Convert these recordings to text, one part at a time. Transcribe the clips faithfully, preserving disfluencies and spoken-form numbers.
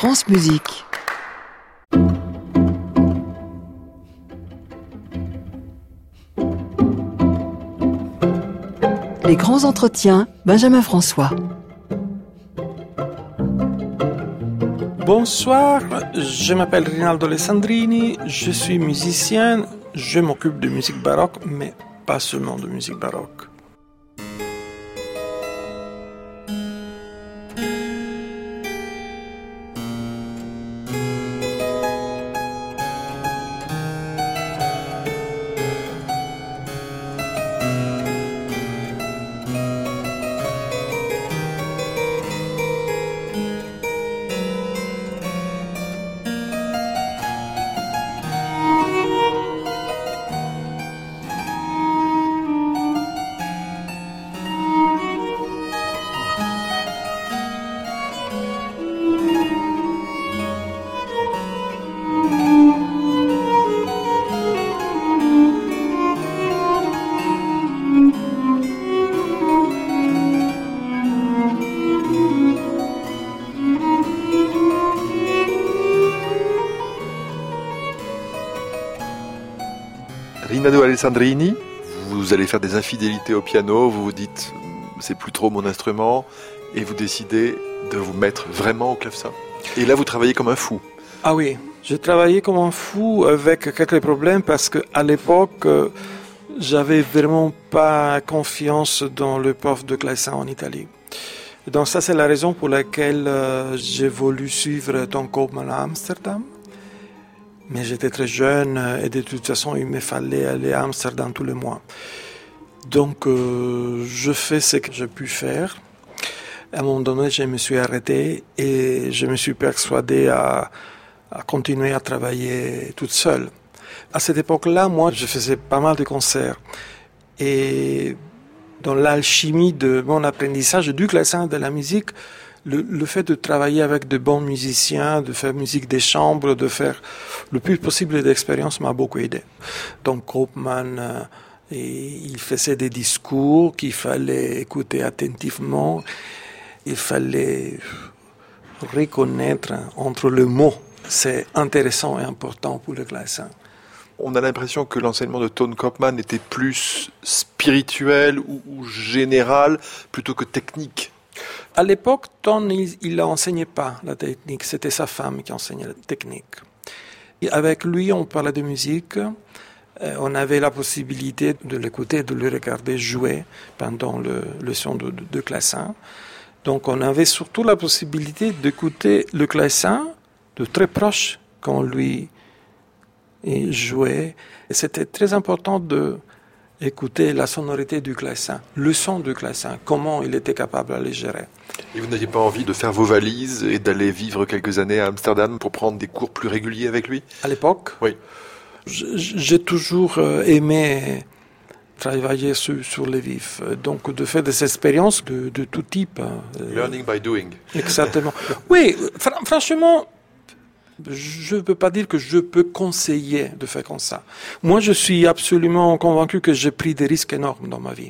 France Musique. Les grands entretiens, Benjamin François. Bonsoir, je m'appelle Rinaldo Alessandrini, je suis musicien, je m'occupe de musique baroque, mais pas seulement de musique baroque. Rinaldo Alessandrini, vous allez faire des infidélités au piano, vous vous dites c'est plus trop mon instrument et vous décidez de vous mettre vraiment au clavecin. Et là vous travaillez comme un fou. Ah oui, j'ai travaillé comme un fou avec quelques problèmes parce qu'à l'époque, j'avais vraiment pas confiance dans le prof de clavecin en Italie. Donc ça c'est la raison pour laquelle j'ai voulu suivre Ton Koopman à Amsterdam. Mais j'étais très jeune et de toute façon, il me fallait aller à Amsterdam tous les mois. Donc, euh, je fais ce que j'ai pu faire. À un moment donné, je me suis arrêté et je me suis persuadé à, à continuer à travailler toute seule. À cette époque-là, moi, je faisais pas mal de concerts. Et dans l'alchimie de mon apprentissage du clavecin de la musique, Le, le fait de travailler avec de bons musiciens, de faire musique des chambres, de faire le plus possible d'expériences m'a beaucoup aidé. Donc Koopman, euh, il faisait des discours qu'il fallait écouter attentivement, il fallait reconnaître entre les mots. C'est intéressant et important pour le clavecin. On a l'impression que l'enseignement de Ton Koopman était plus spirituel ou, ou général plutôt que technique. À l'époque, Ton, il n'enseignait pas la technique, c'était sa femme qui enseignait la technique. Et avec lui, on parlait de musique, on avait la possibilité de l'écouter, de le regarder jouer pendant le, le son de, de, de clavecin. Donc on avait surtout la possibilité d'écouter le clavecin de très proche quand lui jouait. Et c'était très important de écouter la sonorité du clavecin, le son du clavecin, comment il était capable de les gérer. Et vous n'aviez pas envie de faire vos valises et d'aller vivre quelques années à Amsterdam pour prendre des cours plus réguliers avec lui ? À l'époque, oui. J'ai toujours aimé travailler sur, sur les vifs, donc de faire des expériences de, de tout type. Learning by doing. Exactement. Oui, fr- franchement, je ne peux pas dire que je peux conseiller de faire comme ça. Moi, je suis absolument convaincu que j'ai pris des risques énormes dans ma vie.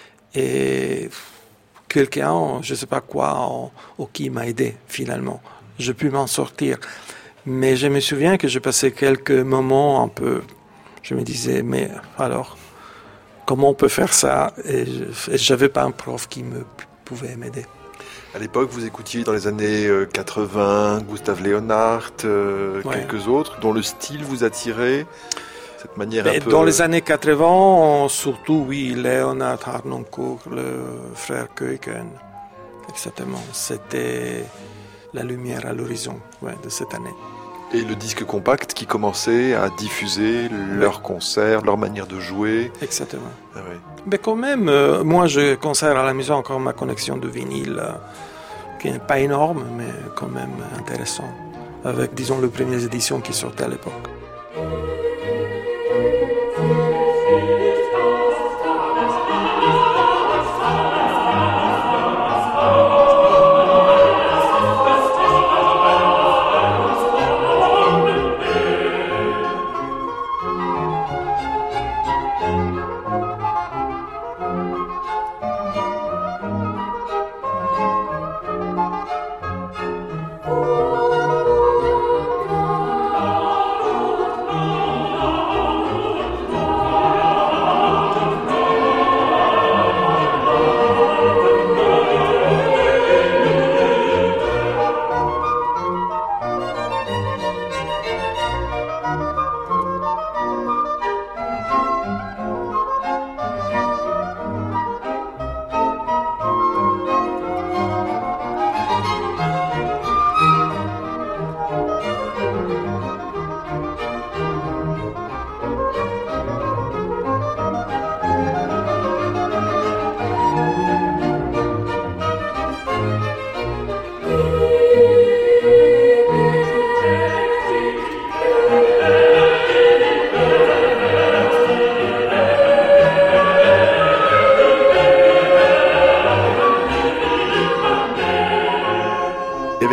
Et quelqu'un, je ne sais pas quoi, ou qui m'a aidé finalement. J'ai pu m'en sortir. Mais je me souviens que j'ai passé quelques moments un peu... Je me disais, mais alors, comment on peut faire ça ? Et je n'avais pas un prof qui me pouvait m'aider. À l'époque, vous écoutiez dans les années quatre-vingts, Gustav Leonhardt, euh, ouais. quelques autres, dont le style vous attirait, cette manière Mais un peu... Dans les années quatre-vingts, surtout, oui, Leonhardt, Harnoncourt, le frère Keuken, exactement. C'était la lumière à l'horizon ouais, de cette année. Et le disque compact qui commençait à diffuser leurs ouais. concerts, leur manière de jouer. Exactement. Ah ouais. Mais quand même, euh, moi je conserve à la maison encore ma connexion de vinyle, euh, qui n'est pas énorme, mais quand même intéressant, avec, disons, les premières éditions qui sortaient à l'époque.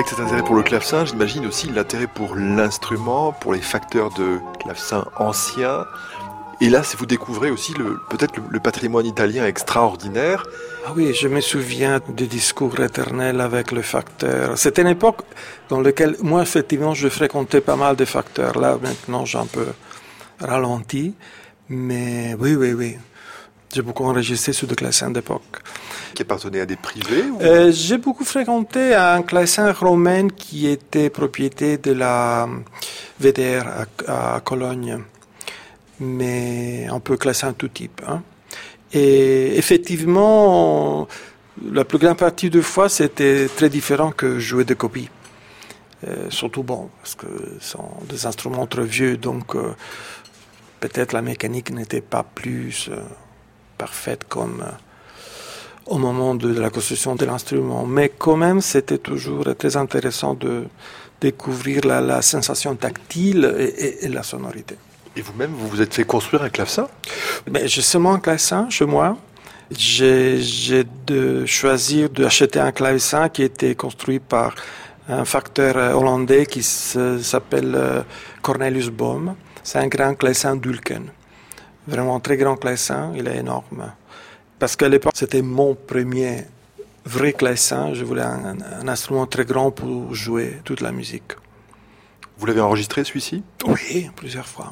de cet intérêt pour le clavecin, j'imagine aussi l'intérêt pour l'instrument, pour les facteurs de clavecin anciens. Et là, vous découvrez aussi le, peut-être le, le patrimoine italien extraordinaire. Ah oui, je me souviens des discours éternels avec le facteur. C'était une époque dans laquelle, moi, effectivement, je fréquentais pas mal de facteurs. Là, maintenant, j'ai un peu ralenti. Mais oui, oui, oui. J'ai beaucoup enregistré sur des clavecins d'époque. Qui appartenaient à des privés ou... euh, J'ai beaucoup fréquenté un clavecin romain qui était propriété de la V D R à, à Cologne. Mais un peu clavecin tout type. Hein. Et effectivement, la plus grande partie de fois, c'était très différent que jouer des copies. Euh, surtout, bon, parce que ce sont des instruments très vieux, donc euh, peut-être la mécanique n'était pas plus euh, parfaite comme euh, au moment de, de la construction de l'instrument. Mais quand même, c'était toujours très intéressant de découvrir la, la sensation tactile et, et, et la sonorité. Et vous-même, vous vous êtes fait construire un clavecin ? Ben, j'ai seulement un clavecin chez moi. J'ai, j'ai de choisir d'acheter un clavecin qui a été construit par un facteur hollandais qui se, s'appelle euh, Cornelius Boom. C'est un grand clavecin Dulken. Vraiment un très grand clavecin, il est énorme. Parce qu'à l'époque, c'était mon premier vrai clavecin. Je voulais un, un instrument très grand pour jouer toute la musique. Vous l'avez enregistré, celui-ci ? Oui, plusieurs fois.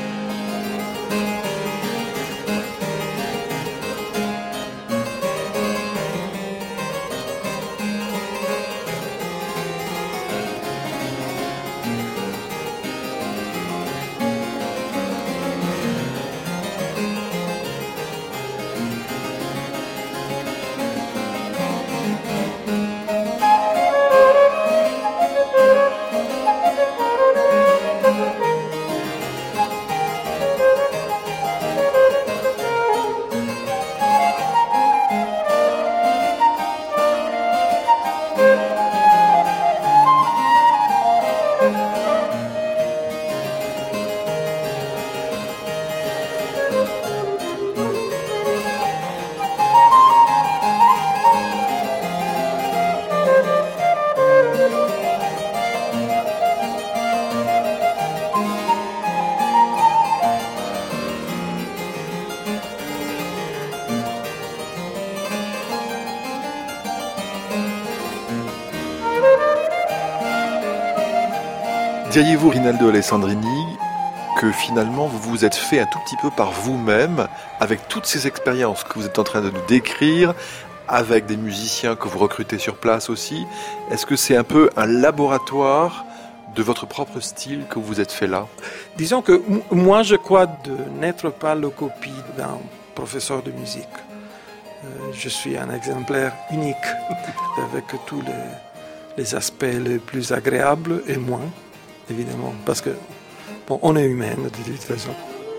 Diriez-vous, Rinaldo Alessandrini, que finalement vous vous êtes fait un tout petit peu par vous-même, avec toutes ces expériences que vous êtes en train de nous décrire, avec des musiciens que vous recrutez sur place aussi. Est-ce que c'est un peu un laboratoire de votre propre style que vous vous êtes fait là ? Disons que m- moi, je crois de n'être pas la copie d'un professeur de musique. Euh, je suis un exemplaire unique, avec tous les, les aspects les plus agréables et moins, évidemment, parce que bon, on est humain de toute façon.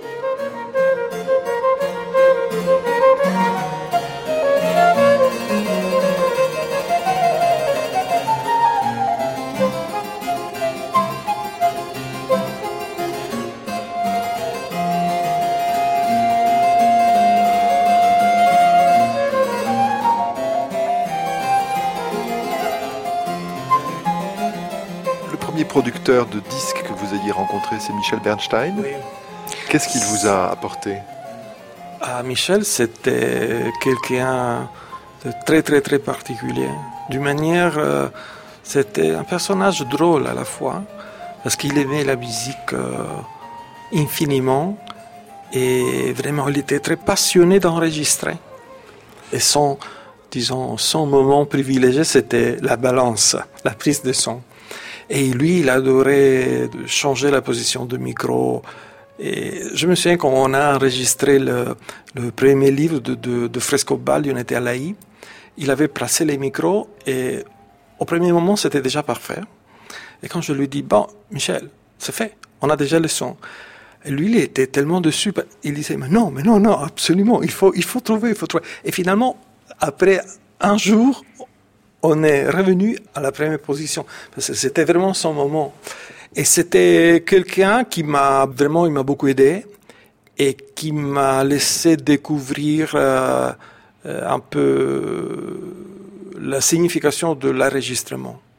Le producteur de disques que vous ayez rencontré, c'est Michel Bernstein. Oui. Qu'est-ce qu'il vous a apporté ? Ah, Michel, c'était quelqu'un de très très très particulier. D'une manière, euh, c'était un personnage drôle à la fois, parce qu'il aimait la musique euh, infiniment, et vraiment, il était très passionné d'enregistrer. Et son, disons, son moment privilégié, c'était la balance, la prise de son. Et lui, il adorait changer la position du micro. Et je me souviens quand on a enregistré le, le premier livre de, de, de Frescobaldi, on était à l'A I, il avait placé les micros et au premier moment, c'était déjà parfait. Et quand je lui dis, bon, Michel, c'est fait, on a déjà le son. Et lui, il était tellement dessus, il disait, mais non, mais non, non, absolument, il faut, il faut trouver, il faut trouver. Et finalement, après un jour, on est revenu à la première position, parce que c'était vraiment son moment. Et c'était quelqu'un qui m'a vraiment, il m'a beaucoup aidé, et qui m'a laissé découvrir euh, un peu la signification de l'enregistrement.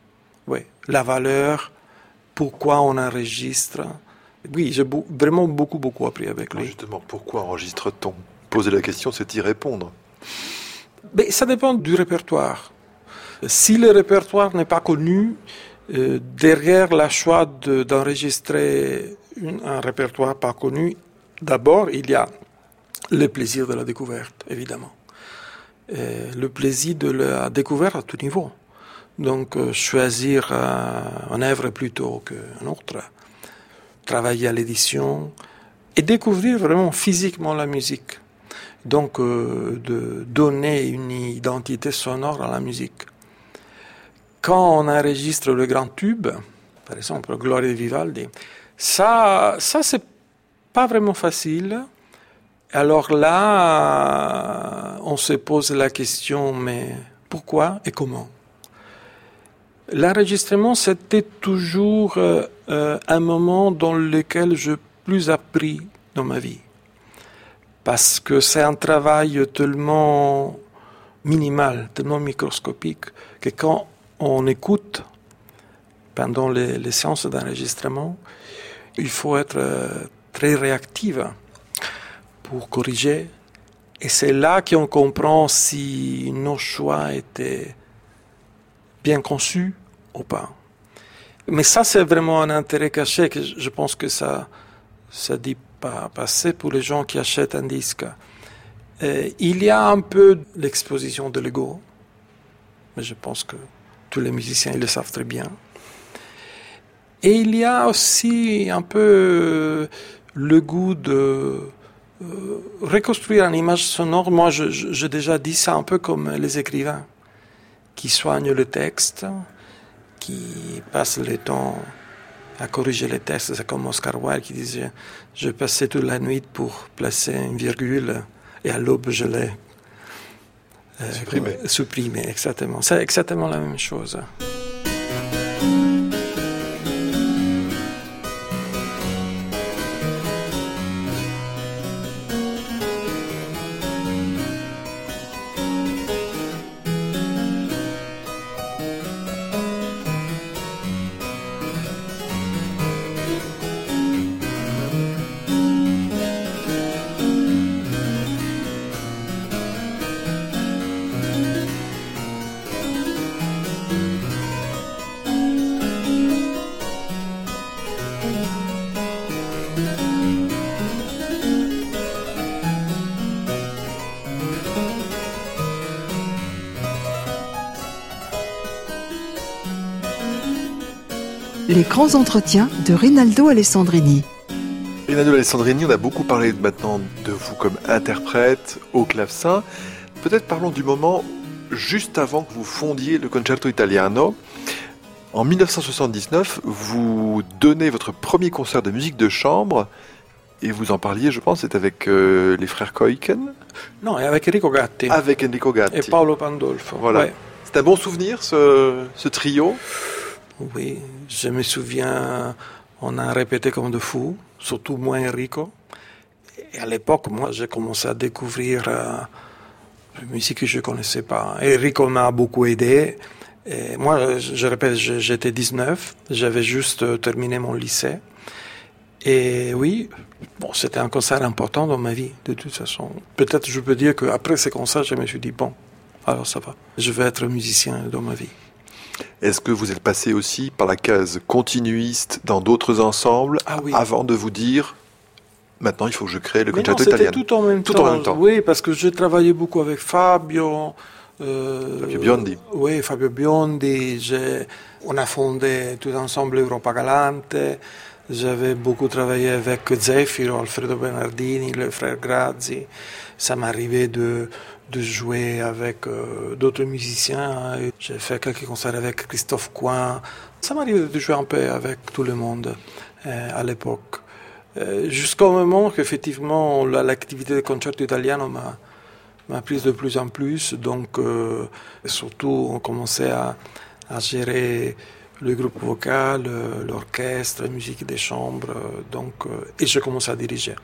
oui, la valeur, pourquoi on enregistre. Oui, j'ai beau, vraiment beaucoup, beaucoup appris avec lui. Justement, pourquoi enregistre-t-on ? Poser la question, c'est y répondre. Mais ça dépend du répertoire. Si le répertoire n'est pas connu, euh, derrière le choix de, d'enregistrer une, un répertoire pas connu, d'abord, il y a le plaisir de la découverte, évidemment. Et le plaisir de la découverte à tout niveau. Donc, euh, choisir euh, une œuvre plutôt qu'une autre. Travailler à l'édition et découvrir vraiment physiquement la musique. Donc, euh, de donner une identité sonore à la musique. Quand on enregistre le grand tube, par exemple, Gloria di Vivaldi, ça, ça c'est pas vraiment facile. Alors là, on se pose la question, mais pourquoi et comment ? L'enregistrement, c'était toujours euh, un moment dans lequel j'ai plus appris dans ma vie. Parce que c'est un travail tellement minimal, tellement microscopique, que quand on écoute pendant les, les séances d'enregistrement, il faut être euh, très réactif pour corriger. Et c'est là qu'on comprend si nos choix étaient bien conçus ou pas. Mais ça, c'est vraiment un intérêt caché que je pense que ça ça dit pas passer pour les gens qui achètent un disque. Et il y a un peu l'exposition de l'ego, mais je pense que tous les musiciens ils le savent très bien. Et il y a aussi un peu le goût de euh, reconstruire une image sonore. Moi, je, je, j'ai déjà dit ça un peu comme les écrivains qui soignent le texte, qui passent le temps à corriger les textes. C'est comme Oscar Wilde qui disait « Je passais toute la nuit pour placer une virgule et à l'aube je l'ai euh, supprimé. supprimé ». Exactement. C'est exactement la même chose. Les grands entretiens de Rinaldo Alessandrini. Rinaldo Alessandrini, on a beaucoup parlé maintenant de vous comme interprète au clavecin. Peut-être parlons du moment juste avant que vous fondiez le Concerto Italiano. En dix-neuf cent soixante-dix-neuf, vous donnez votre premier concert de musique de chambre et vous en parliez, je pense, c'est avec euh, les frères Koiken. Non, et avec Enrico Gatti. Avec Enrico Gatti. Et Paolo Pandolfo. Voilà. Ouais. C'est un bon souvenir, ce, ce trio ? Oui, je me souviens, on a répété comme de fous, surtout moi et Enrico. Et à l'époque, moi, j'ai commencé à découvrir euh, une musique que je ne connaissais pas. Et Enrico m'a beaucoup aidé. Et moi, je, je répète, j'étais dix-neuf, j'avais juste terminé mon lycée. Et oui, bon, c'était un concert important dans ma vie, de toute façon. Peut-être je peux dire qu'après ce concert, je me suis dit, bon, alors ça va, je vais être musicien dans ma vie. Est-ce que vous êtes passé aussi par la case continuiste dans d'autres ensembles ah oui. avant de vous dire maintenant il faut que je crée le Mais Concerto non, Italiano ? C'était tout en même tout temps. en même temps. Oui, parce que j'ai travaillé beaucoup avec Fabio. Euh, Fabio Biondi. Oui, Fabio Biondi. J'ai, on a fondé tout ensemble Europa Galante. J'avais beaucoup travaillé avec Zefiro, Alfredo Bernardini, le frère Grazzi. Ça m'arrivait de de jouer avec euh, d'autres musiciens. J'ai fait quelques concerts avec Christophe Coin. Ça m'arrive de jouer un peu avec tout le monde euh, à l'époque. Euh, jusqu'au moment qu'effectivement la, l'activité de Concerto Italiano m'a, m'a prise de plus en plus. Donc euh, surtout on commençait à, à gérer le groupe vocal, l'orchestre, la musique des chambres. Donc, euh, et je commençais à diriger.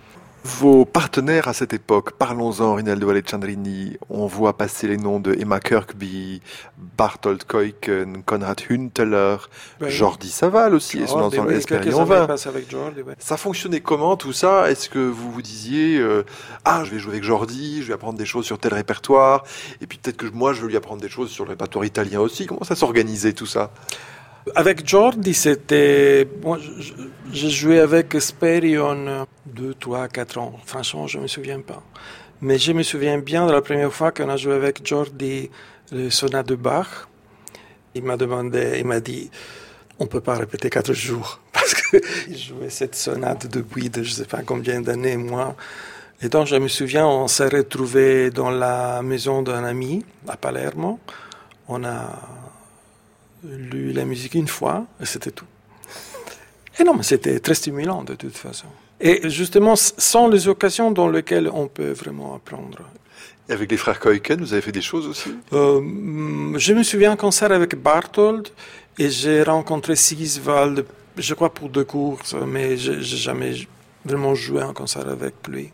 Vos partenaires à cette époque, parlons-en, Rinaldo Alessandrini, on voit passer les noms de Emma Kirkby, Barthold Kuyken, Konrad Hünteler, Oui. Jordi Savall aussi, et son Jordi, ensemble oui, Hespérion quelques années vingt. passées avec Jordi, ouais. Ça fonctionnait comment tout ça? Est-ce que vous vous disiez euh, ah, je vais jouer avec Jordi, je vais apprendre des choses sur tel répertoire, et puis peut-être que moi je vais lui apprendre des choses sur le répertoire italien aussi. Comment ça s'organisait tout ça? Avec Jordi, c'était... Bon, j'ai joué avec Hespérion deux, trois, quatre ans. Franchement, je ne me souviens pas. Mais je me souviens bien de la première fois qu'on a joué avec Jordi le sonate de Bach. Il m'a demandé, il m'a dit, on ne peut pas répéter quatre jours. Parce qu'il jouait cette sonate depuis de je ne sais pas combien d'années, moi. Et donc, je me souviens, on s'est retrouvés dans la maison d'un ami à Palermo. On a lu la musique une fois, et c'était tout. Et non, mais c'était très stimulant de toute façon. Et justement, ce sont les occasions dans lesquelles on peut vraiment apprendre. Et avec les frères Kuyken, vous avez fait des choses aussi? euh, Je me souviens un concert avec Barthold, et j'ai rencontré Sigiswald, je crois pour deux courses, mais je n'ai jamais vraiment joué un concert avec lui.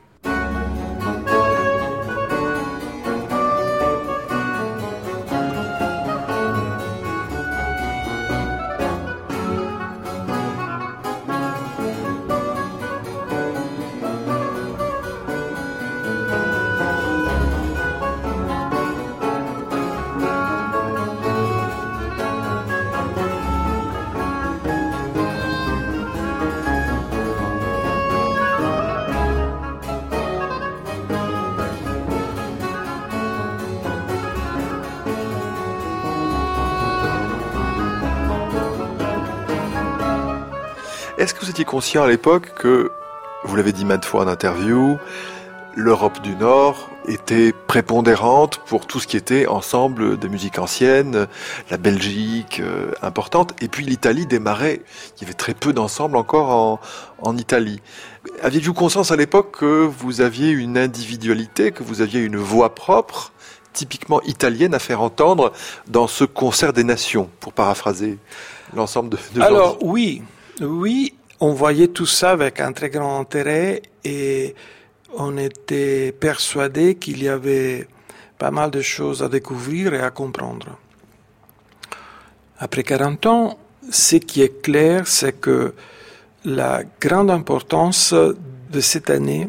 Est-ce que vous étiez conscient à l'époque que, vous l'avez dit maintes fois en interview, l'Europe du Nord était prépondérante pour tout ce qui était ensemble de musique ancienne, la Belgique euh, importante, et puis l'Italie démarrait. Il y avait très peu d'ensemble encore en, en Italie. Aviez-vous conscience à l'époque que vous aviez une individualité, que vous aviez une voix propre, typiquement italienne à faire entendre dans ce concert des nations, pour paraphraser l'ensemble de, de Alors Jordi? oui, oui, on voyait tout ça avec un très grand intérêt et on était persuadé qu'il y avait pas mal de choses à découvrir et à comprendre. Après quarante ans, ce qui est clair, c'est que la grande importance de cette année,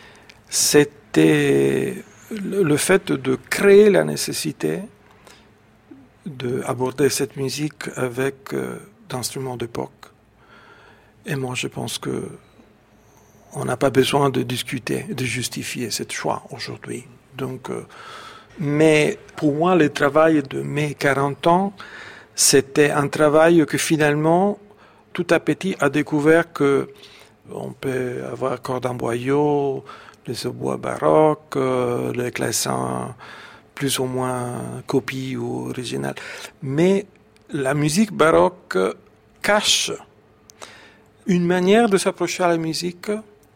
c'était le fait de créer la nécessité d'aborder cette musique avec euh, d'instruments d'époque. Et moi, je pense que on n'a pas besoin de discuter, de justifier ce choix aujourd'hui. Donc, euh, mais pour moi, le travail de mes quarante ans, c'était un travail que finalement, tout à petit, a découvert que on peut avoir cordon boyau, les hautbois baroques, euh, les clavecins plus ou moins copie ou original. Mais la musique baroque cache une manière de s'approcher à la musique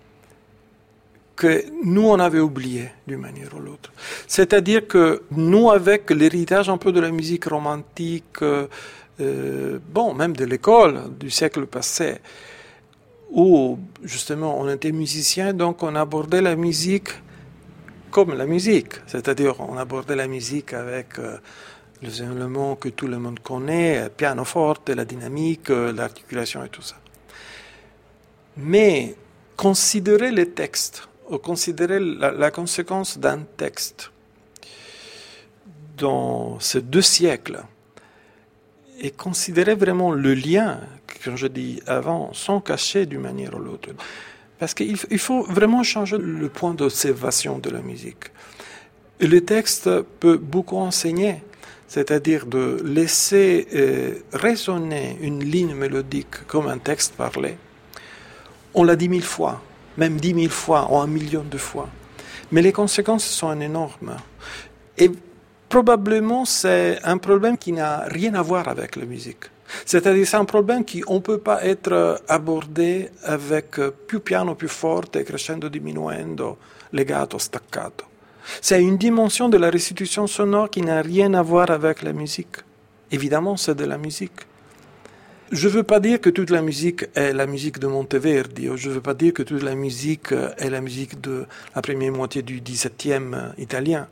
que nous, on avait oublié d'une manière ou l'autre. C'est-à-dire que nous, avec l'héritage un peu de la musique romantique, euh, bon, même de l'école du siècle passé, où justement on était musicien, donc on abordait la musique comme la musique. C'est-à-dire on abordait la musique avec euh, les éléments que tout le monde connaît, pianoforte, la dynamique, l'articulation et tout ça. Mais considérer les textes, ou considérer la, la conséquence d'un texte dans ces deux siècles, et considérer vraiment le lien, comme je dis avant, sont cachés d'une manière ou l'autre. Parce qu'il il faut vraiment changer le point d'observation de la musique. Et le texte peut beaucoup enseigner, c'est-à-dire de laisser euh, résonner une ligne mélodique comme un texte parlé. On l'a dit mille fois, même dix mille fois, ou un million de fois. Mais les conséquences sont énormes. Et probablement, c'est un problème qui n'a rien à voir avec la musique. C'est-à-dire, c'est un problème qui ne peut pas être abordé avec più piano, più forte, crescendo, diminuendo, legato, staccato. C'est une dimension de la restitution sonore qui n'a rien à voir avec la musique. Évidemment, c'est de la musique. Je ne veux pas dire que toute la musique est la musique de Monteverdi, je ne veux pas dire que toute la musique est la musique de la première moitié du dix-septième italien.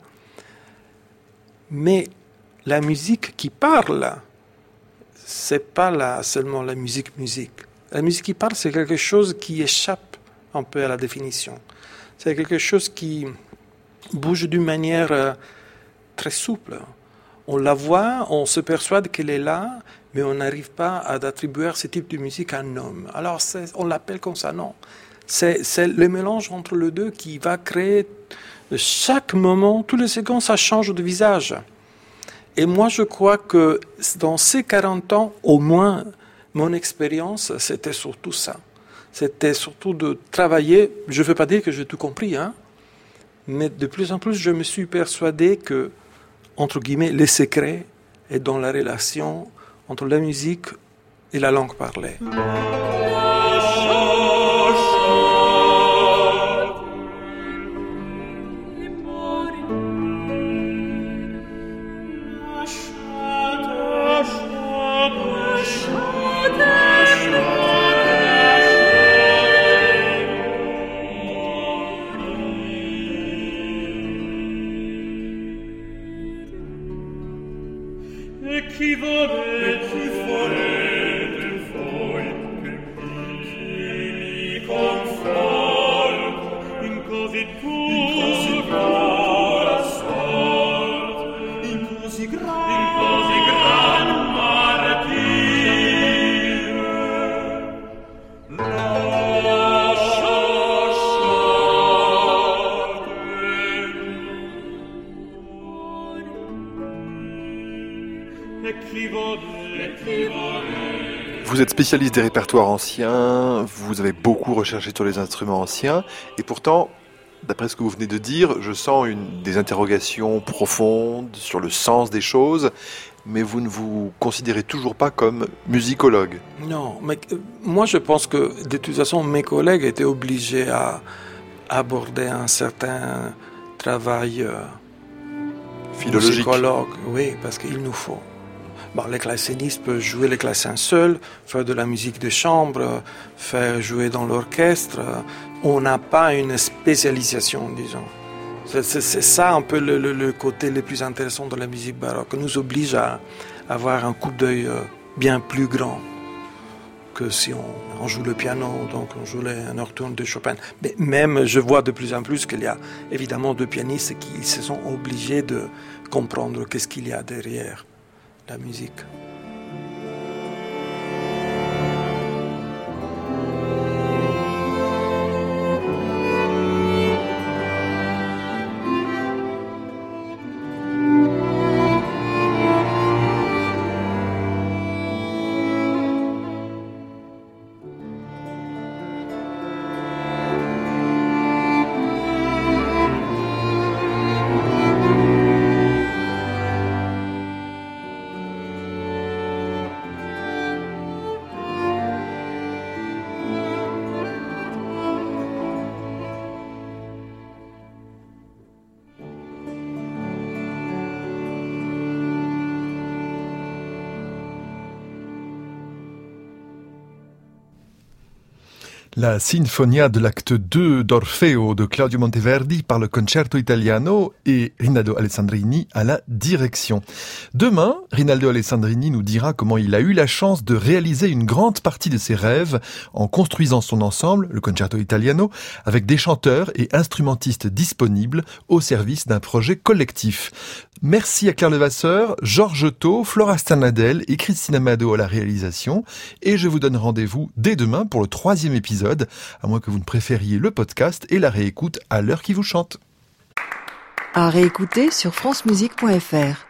Mais la musique qui parle, ce n'est pas la, seulement la musique-musique. La musique qui parle, c'est quelque chose qui échappe un peu à la définition. C'est quelque chose qui bouge d'une manière euh, très souple. On la voit, on se persuade qu'elle est là, mais on n'arrive pas à attribuer ce type de musique à un homme. Alors c'est, on l'appelle comme ça, non. C'est, c'est le mélange entre les deux qui va créer, chaque moment, tous les secondes, ça change de visage. Et moi, je crois que dans ces quarante ans, au moins, mon expérience, c'était surtout ça. C'était surtout de travailler, je ne veux pas dire que j'ai tout compris, hein, mais de plus en plus, je me suis persuadé que, entre guillemets, le secret est dans la relation entre la musique et la langue parlée. Vous êtes spécialiste des répertoires anciens, vous avez beaucoup recherché sur les instruments anciens, et pourtant, d'après ce que vous venez de dire, je sens une, des interrogations profondes sur le sens des choses, mais vous ne vous considérez toujours pas comme musicologue. Non, mais euh, moi je pense que de toute façon mes collègues étaient obligés à aborder un certain travail euh, philologique. Musicologue, oui, parce qu'il nous faut. Bon, les claveciniste peuvent jouer les clavecins seuls, faire de la musique de chambre, faire jouer dans l'orchestre. On n'a pas une spécialisation, disons. C'est, c'est, c'est ça un peu le, le, le côté le plus intéressant de la musique baroque. Ça nous oblige à avoir un coup d'œil bien plus grand que si on, on joue le piano, donc on joue les nocturnes de Chopin. Mais même, je vois de plus en plus qu'il y a évidemment deux pianistes qui se sont obligés de comprendre qu'est-ce qu'il y a derrière la musique. La Sinfonia de l'acte deux d'Orfeo de Claudio Monteverdi par le Concerto Italiano et Rinaldo Alessandrini à la direction. Demain, Rinaldo Alessandrini nous dira comment il a eu la chance de réaliser une grande partie de ses rêves en construisant son ensemble, le Concerto Italiano, avec des chanteurs et instrumentistes disponibles au service d'un projet collectif. Merci à Claire Levasseur, Georges Thau, Flora Sternadel et Christina Mado à la réalisation. Et je vous donne rendez-vous dès demain pour le troisième épisode, à moins que vous ne préfériez le podcast et la réécoute à l'heure qui vous chante. À réécouter sur francemusique point f r.